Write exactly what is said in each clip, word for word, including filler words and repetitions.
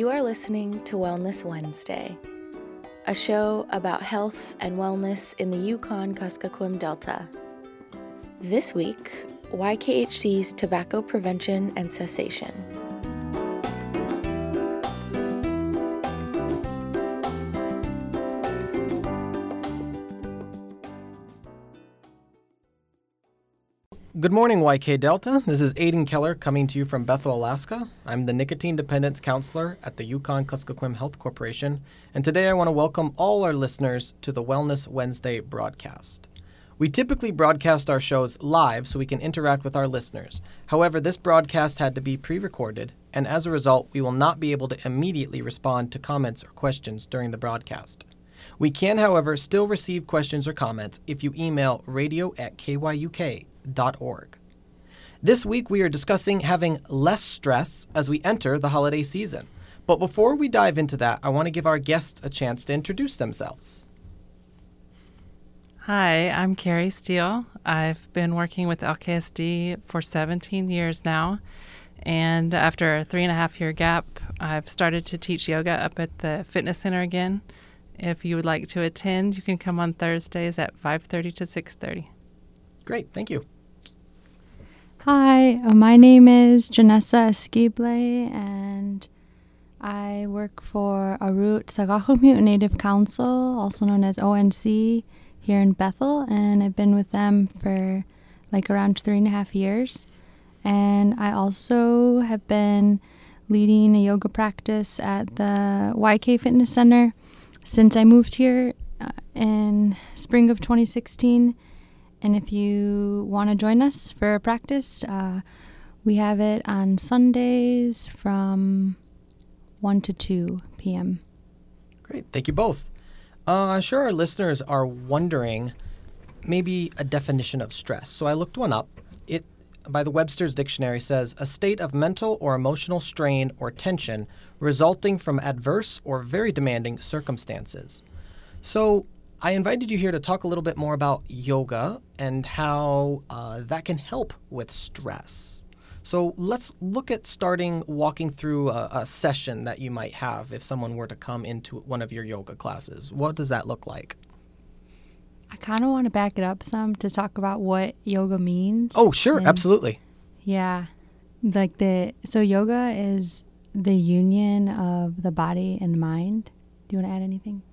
You are listening to Wellness Wednesday, a show about health and wellness in the Yukon-Kuskokwim Delta. This week, Y K H C's tobacco prevention and cessation. Good morning, Y K Delta. This is Aiden Keller coming to you from Bethel, Alaska. I'm the Nicotine Dependence Counselor at the Yukon-Kuskokwim Health Corporation, and today I want to welcome all our listeners to the Wellness Wednesday broadcast. We typically broadcast our shows live so we can interact with our listeners. However, this broadcast had to be pre-recorded, and as a result, we will not be able to immediately respond to comments or questions during the broadcast. We can, however, still receive questions or comments if you email radio at k y u k dot org. This week we are discussing having less stress as we enter the holiday season. But before we dive into that, I want to give our guests a chance to introduce themselves. Hi, I'm Carrie Steele. I've been working with L K S D for seventeen years now. And after a three and a half year gap, I've started to teach yoga up at the fitness center again. If you would like to attend, you can come on Thursdays at five thirty to six thirty. Great, thank you. Hi, uh, my name is Janessa Esquible, and I work for Arut Sagakumut Native Council, also known as O N C, here in Bethel, and I've been with them for like around three and a half years. And I also have been leading a yoga practice at the Y K Fitness Center since I moved here uh, in spring of twenty sixteen. And if you want to join us for a practice, uh, we have it on Sundays from one to two p.m. Great, thank you both. Uh, I'm sure our listeners are wondering maybe a definition of stress. So I looked one up. It, by the Webster's Dictionary, says a state of mental or emotional strain or tension resulting from adverse or very demanding circumstances. So I invited you here to talk a little bit more about yoga and how uh, that can help with stress. So let's look at starting walking through a, a session that you might have if someone were to come into one of your yoga classes. What does that look like? I kind of want to back it up some to talk about what yoga means. Oh, sure, and absolutely. Yeah. Like the so yoga is the union of the body and mind. Do you want to add anything?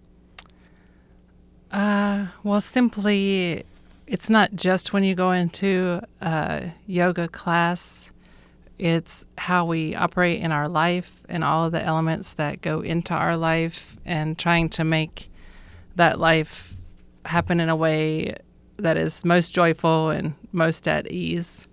Uh, well, simply, it's not just when you go into a yoga class. It's how we operate in our life and all of the elements that go into our life and trying to make that life happen in a way that is most joyful and most at ease.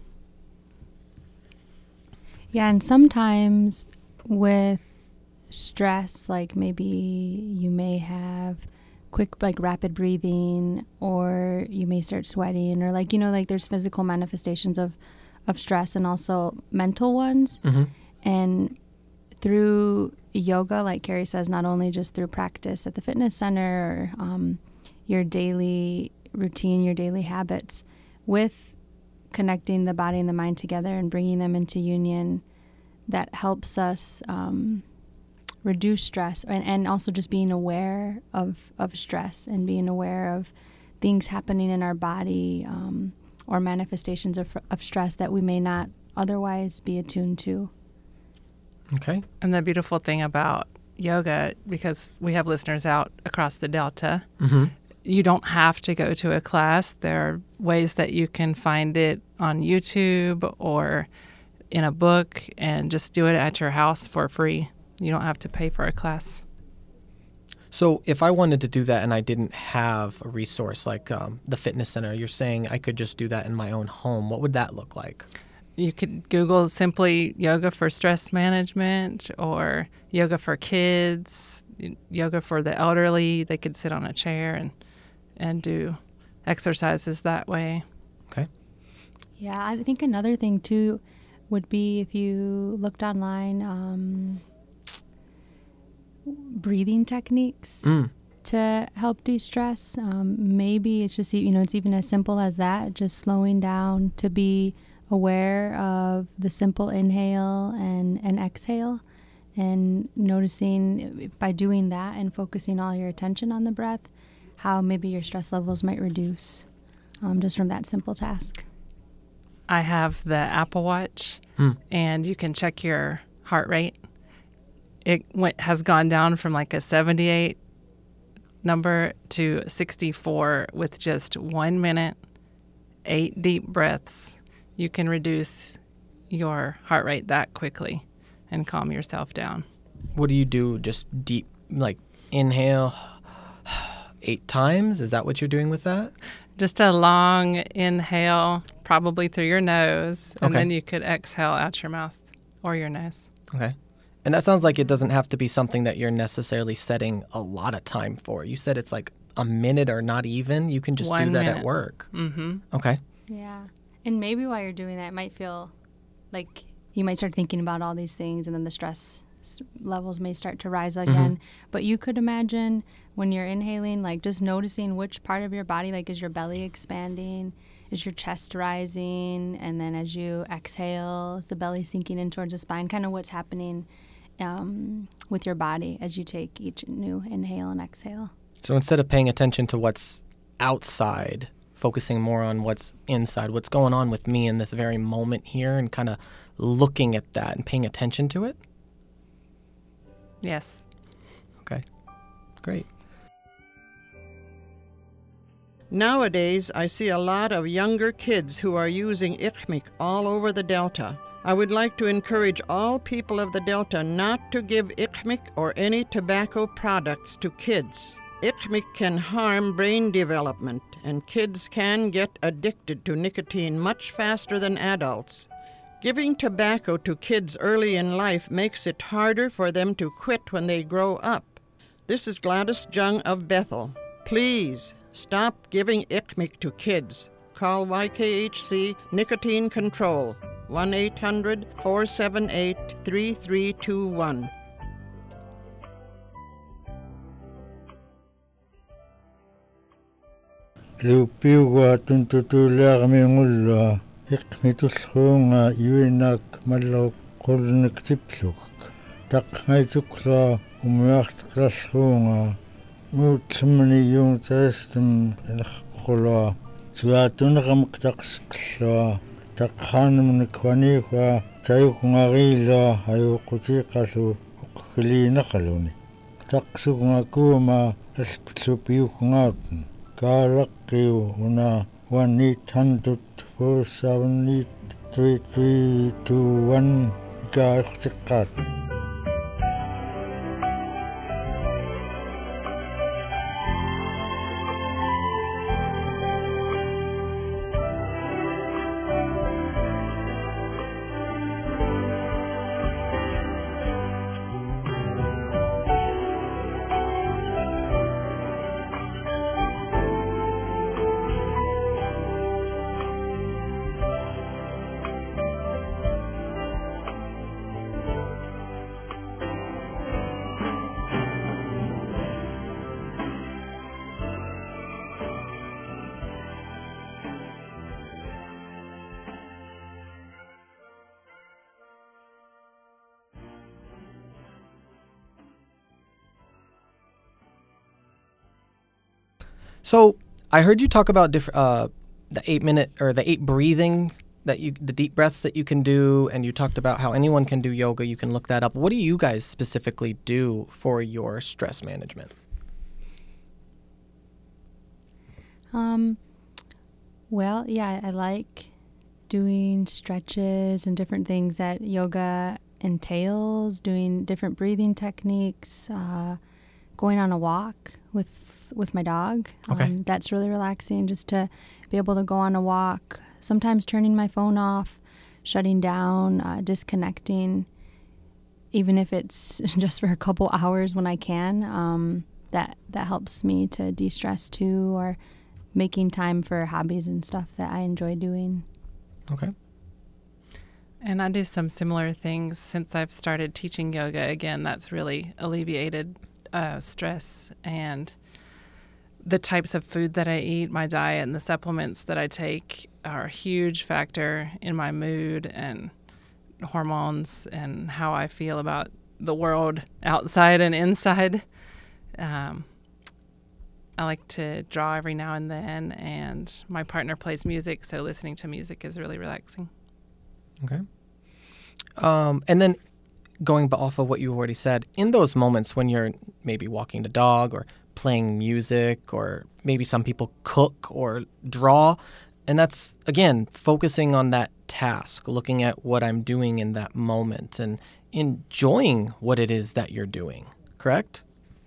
Yeah, and sometimes with stress, like maybe you may have quick, like rapid breathing, or you may start sweating, or like, you know, like there's physical manifestations of, of stress and also mental ones. Mm-hmm. And through yoga, like Carrie says, not only just through practice at the fitness center or um, your daily routine, your daily habits, with connecting the body and the mind together and bringing them into union, that helps us um, reduce stress, and, and also just being aware of, of stress and being aware of things happening in our body um, or manifestations of, of stress that we may not otherwise be attuned to. Okay. And the beautiful thing about yoga, because we have listeners out across the Delta, Mm-hmm. you don't have to go to a class. There are ways that you can find it on YouTube or in a book and just do it at your house for free. You don't have to pay for a class. So if I wanted to do that and I didn't have a resource like um, the fitness center, you're saying I could just do that in my own home. What would that look like? You could Google simply yoga for stress management or yoga for kids, yoga for the elderly. They could sit on a chair and, and do exercises that way. Okay. Yeah, I think another thing too would be if you looked online, um, breathing techniques Mm. to help de-stress. Um, maybe it's just, you know, it's even as simple as that, just slowing down to be aware of the simple inhale and, and exhale, and noticing by doing that and focusing all your attention on the breath, how maybe your stress levels might reduce um, just from that simple task. I have the Apple Watch, Hmm. and you can check your heart rate. It went, has gone down from like a seventy-eight number to sixty-four with just one minute, eight deep breaths. You can reduce your heart rate that quickly and calm yourself down. What do you do? Just deep, like inhale eight times? Is that what you're doing with that? Just a long inhale, probably through your nose, and Okay. then you could exhale out your mouth or your nose. Okay. And that sounds like it doesn't have to be something that you're necessarily setting a lot of time for. You said it's like a minute or not even. You can just do One that minute. at work. Mm-hmm. Okay. Yeah. And maybe while you're doing that, it might feel like you might start thinking about all these things, and then the stress s- levels may start to rise again. But you could imagine when you're inhaling, like just noticing which part of your body, like is your belly expanding? Is your chest rising? And then as you exhale, is the belly sinking in towards the spine? Kind of what's happening um, with your body as you take each new inhale and exhale. So instead of paying attention to what's outside, focusing more on what's inside, what's going on with me in this very moment here, and kind of looking at that and paying attention to it? Yes. Okay. Great. Nowadays, I see a lot of younger kids who are using ICHMIC all over the Delta. I would like to encourage all people of the Delta not to give ICHMIC or any tobacco products to kids. ICHMIC can harm brain development, and kids can get addicted to nicotine much faster than adults. Giving tobacco to kids early in life makes it harder for them to quit when they grow up. This is Gladys Jung of Bethel. Please stop giving ICHMIC to kids. Call Y K H C Nicotine Control, one eight hundred, four seven eight, three three two one. Lupiuga tuntutulaarmiungulua iqmitulluunga yuinaak malluq qulniktipluk taqngaitukla umuartqlalluunga muutlamni yuuntaastum inaqqulla tuaatuneqamak taqsqillua taqhaanumnik waniiga tayuqngariila ayuqutiiqallu uqqiliinaqaluni taqsugngakuuma alplupiuqngaatun Kaalakkiu una one eight hundred, four seven eight, three three two one ikaartiqqaat. So I heard you talk about diff- uh, the eight minute or the eight breathing that you, the deep breaths that you can do, and you talked about how anyone can do yoga. You can look that up. What do you guys specifically do for your stress management? Um, well, yeah, I like doing stretches and different things that yoga entails, doing different breathing techniques, uh, going on a walk with with my dog. Okay. Um, that's really relaxing, just to be able to go on a walk, sometimes turning my phone off, shutting down, uh, disconnecting, even if it's just for a couple hours when I can. Um, that, that helps me to de-stress too, or making time for hobbies and stuff that I enjoy doing. Okay. And I do some similar things since I've started teaching yoga again. That's really alleviated uh, stress, and the types of food that I eat, my diet, and the supplements that I take are a huge factor in my mood and hormones and how I feel about the world outside and inside. Um, I like to draw every now and then, and my partner plays music, so listening to music is really relaxing. Okay. Um, and then going off of what you already said, in those moments when you're maybe walking the dog or playing music, or maybe some people cook or draw, and that's, again, focusing on that task, looking at what I'm doing in that moment and enjoying what it is that you're doing, correct?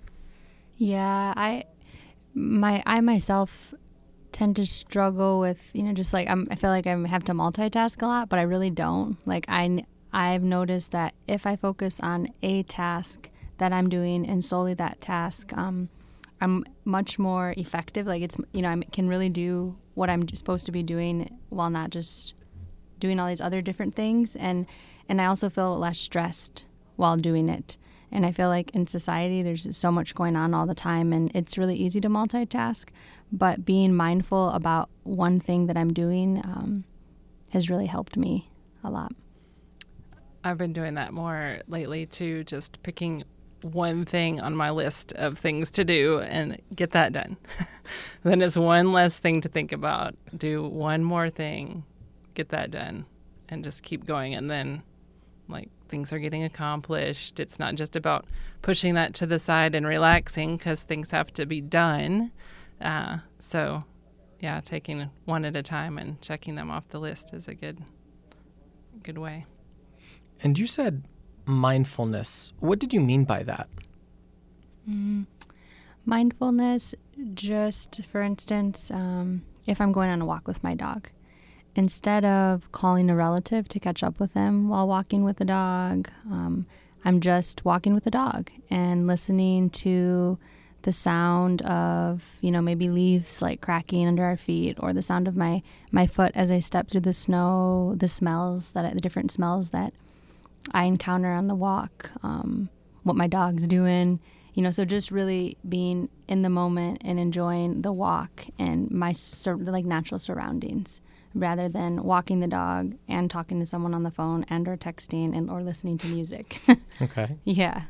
Yeah, I my I myself tend to struggle with, you know, just like I'm, I feel like I have to multitask a lot, but I really don't. Like I, I've noticed that if I focus on a task that I'm doing and solely that task, um, I'm much more effective. Like it's, you know, I can really do what I'm supposed to be doing while not just doing all these other different things. And, and I also feel less stressed while doing it. And I feel like in society, there's so much going on all the time, and it's really easy to multitask. But being mindful about one thing that I'm doing um, has really helped me a lot. I've been doing that more lately, too, just picking one thing on my list of things to do and get that done. Then it's one less thing to think about. Do one more thing, get that done, and just keep going. And then, like, things are getting accomplished. It's not just about pushing that to the side and relaxing, because things have to be done. Uh, so, yeah, taking one at a time and checking them off the list is a good, good way. And you said mindfulness. What did you mean by that? Mm. Mindfulness, just for instance, um, if I'm going on a walk with my dog, instead of calling a relative to catch up with them while walking with the dog, um, I'm just walking with the dog and listening to the sound of, you know, maybe leaves like cracking under our feet, or the sound of my, my foot as I step through the snow, the smells that I, the different smells that I encounter on the walk, um, what my dog's doing, you know, so just really being in the moment and enjoying the walk and my sur- like natural surroundings, rather than walking the dog and talking to someone on the phone and or texting and or listening to music. Okay. Yeah.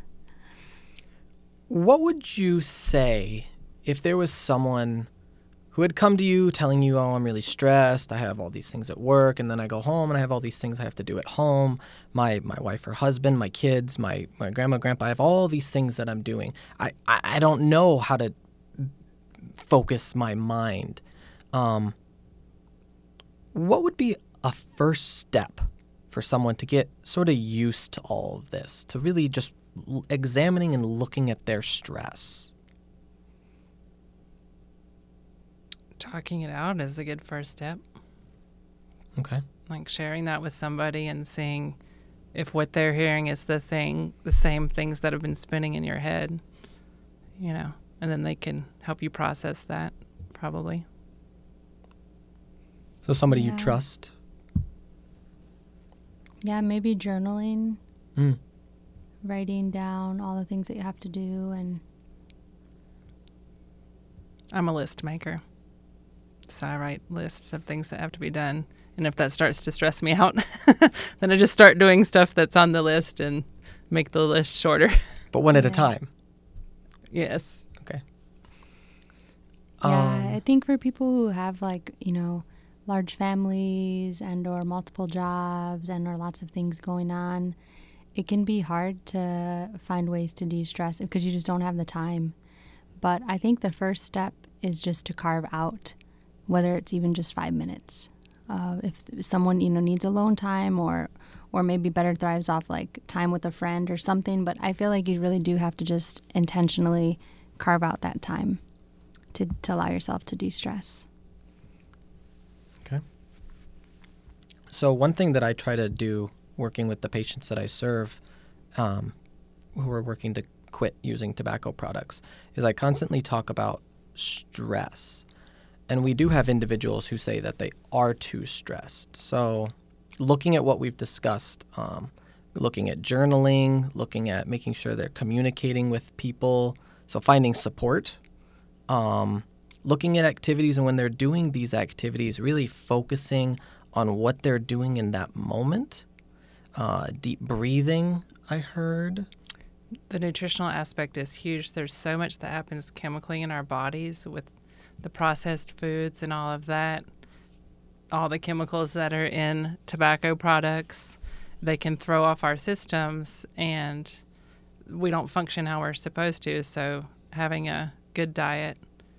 What would you say if there was someone who had come to you telling you, oh, I'm really stressed, I have all these things at work, and then I go home and I have all these things I have to do at home, my my wife or husband, my kids, my, my grandma, grandpa, I have all these things that I'm doing. I, I, I don't know how to focus my mind. Um, what would be a first step for someone to get sort of used to all of this, to really just l- examining and looking at their stress? Talking it out is a good first step. Okay. Like sharing that with somebody and seeing if what they're hearing is the thing, the same things that have been spinning in your head, you know, and then they can help you process that, probably. So somebody Yeah. you trust? Yeah, maybe journaling, Mm. writing down all the things that you have to do. And I'm a list maker. So I write lists of things that have to be done. And if that starts to stress me out, then I just start doing stuff that's on the list and make the list shorter. But one at a Yeah. time. Yes. Okay. yeah, Um, I think for people who have like, you know, large families and or multiple jobs and or lots of things going on, it can be hard to find ways to de-stress because you just don't have the time. But I think the first step is just to carve out, whether it's even just five minutes. Uh, if someone, you know, needs alone time, or or maybe better thrives off like time with a friend or something. But I feel like you really do have to just intentionally carve out that time to, to allow yourself to de-stress. Okay. So one thing that I try to do working with the patients that I serve um, who are working to quit using tobacco products is I constantly talk about stress. And we do have individuals who say that they are too stressed. So looking at what we've discussed, um, looking at journaling, looking at making sure they're communicating with people, so finding support, um, looking at activities, and when they're doing these activities, really focusing on what they're doing in that moment. Uh, deep breathing, I heard. The nutritional aspect is huge. There's so much that happens chemically in our bodies with the processed foods and all of that. All the chemicals that are in tobacco products, they can throw off our systems, and we don't function how we're supposed to. So having a good diet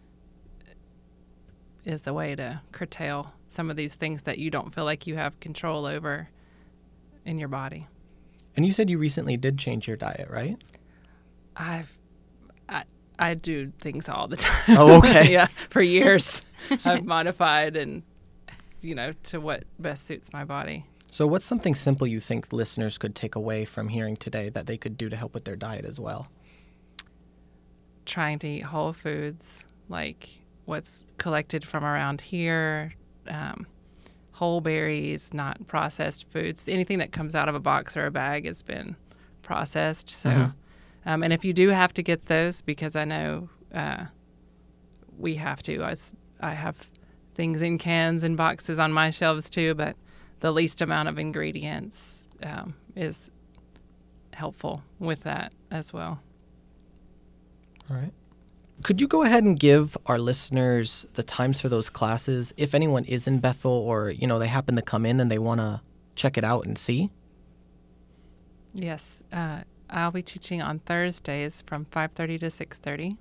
is a way to curtail some of these things that you don't feel like you have control over in your body. And you said you recently did change your diet, right? I've I, I do things all the time. Oh, okay. Yeah, for years I've modified and, you know, to what best suits my body. So what's something simple you think listeners could take away from hearing today that they could do to help with their diet as well? Trying to eat whole foods, like what's collected from around here, um, whole berries, not processed foods. Anything that comes out of a box or a bag has been processed. So, mm-hmm. um, and if you do have to get those, because I know uh, we have to. I, I have things in cans and boxes on my shelves too, but the least amount of ingredients um, is helpful with that as well. All right. Could you go ahead and give our listeners the times for those classes if anyone is in Bethel or, you know, they happen to come in and they want to check it out and see? Yes. Uh, I'll be teaching on Thursdays from five thirty to six thirty.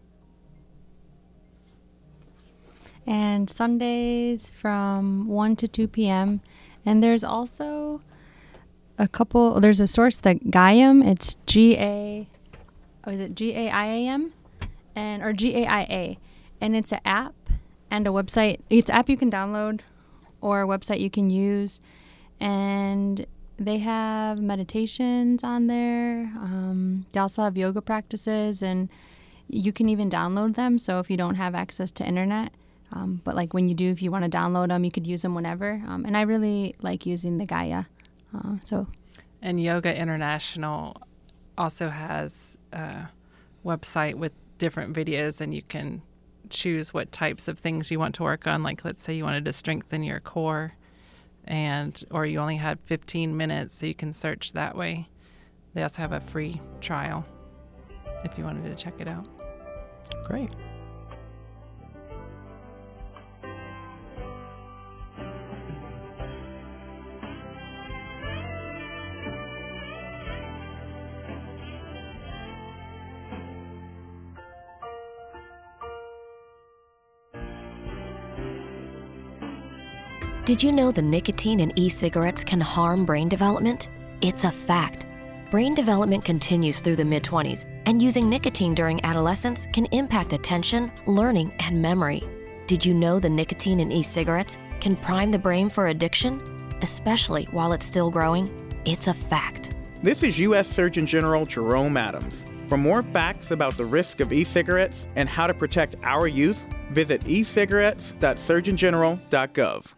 And Sundays from one to two p.m. And there's also a couple, there's a source that Gaiam, it's G A, oh, is it G A I A M? And, or G A I A, and it's an app and a website. It's an app you can download or a website you can use, and they have meditations on there. Um, they also have yoga practices, and you can even download them, so if you don't have access to internet. Um, but like when you do, if you want to download them, you could use them whenever. Um, and I really like using the Gaia. Uh, so, And Yoga International also has a website with different videos, and you can choose what types of things you want to work on. Like, let's say you wanted to strengthen your core, and or you only had fifteen minutes, so you can search that way. They also have a free trial if you wanted to check it out. Great. Did you know the nicotine in e-cigarettes can harm brain development? It's a fact. Brain development continues through the mid-twenties, and using nicotine during adolescence can impact attention, learning, and memory. Did you know the nicotine in e-cigarettes can prime the brain for addiction, especially while it's still growing? It's a fact. This is U S Surgeon General Jerome Adams. For more facts about the risk of e-cigarettes and how to protect our youth, visit e cigarettes dot surgeon general dot gov.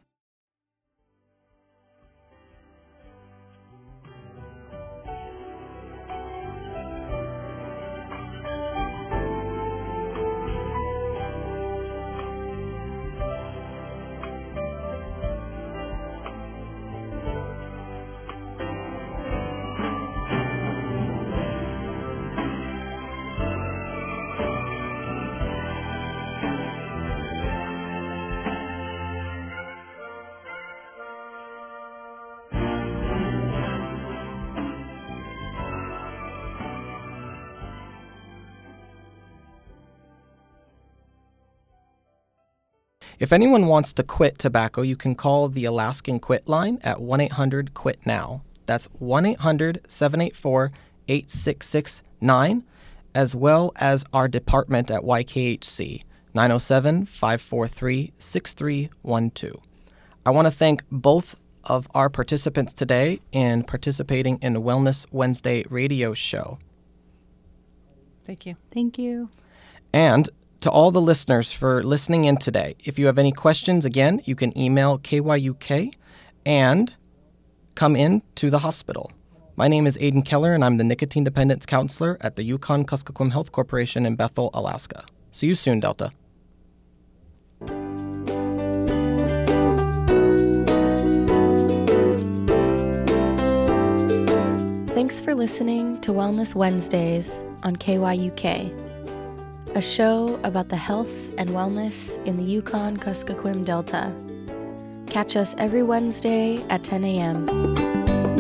If anyone wants to quit tobacco, you can call the Alaskan Quit line at one eight hundred quit now. That's one eight hundred seven eight four eight six six nine, as well as our department at Y K H C, nine oh seven, five four three, six three one two. I want to thank both of our participants today in participating in the Wellness Wednesday radio show. Thank you. Thank you. And to all the listeners for listening in today. If you have any questions, again, you can email K Y U K and come in to the hospital. My name is Aiden Keller, and I'm the Nicotine Dependence Counselor at the Yukon-Kuskokwim Health Corporation in Bethel, Alaska. See you soon, Delta. Thanks Thanks for listening to Wellness Wednesdays on K Y U K, a show about the health and wellness in the Yukon-Kuskokwim Delta. Catch us every Wednesday at ten a.m.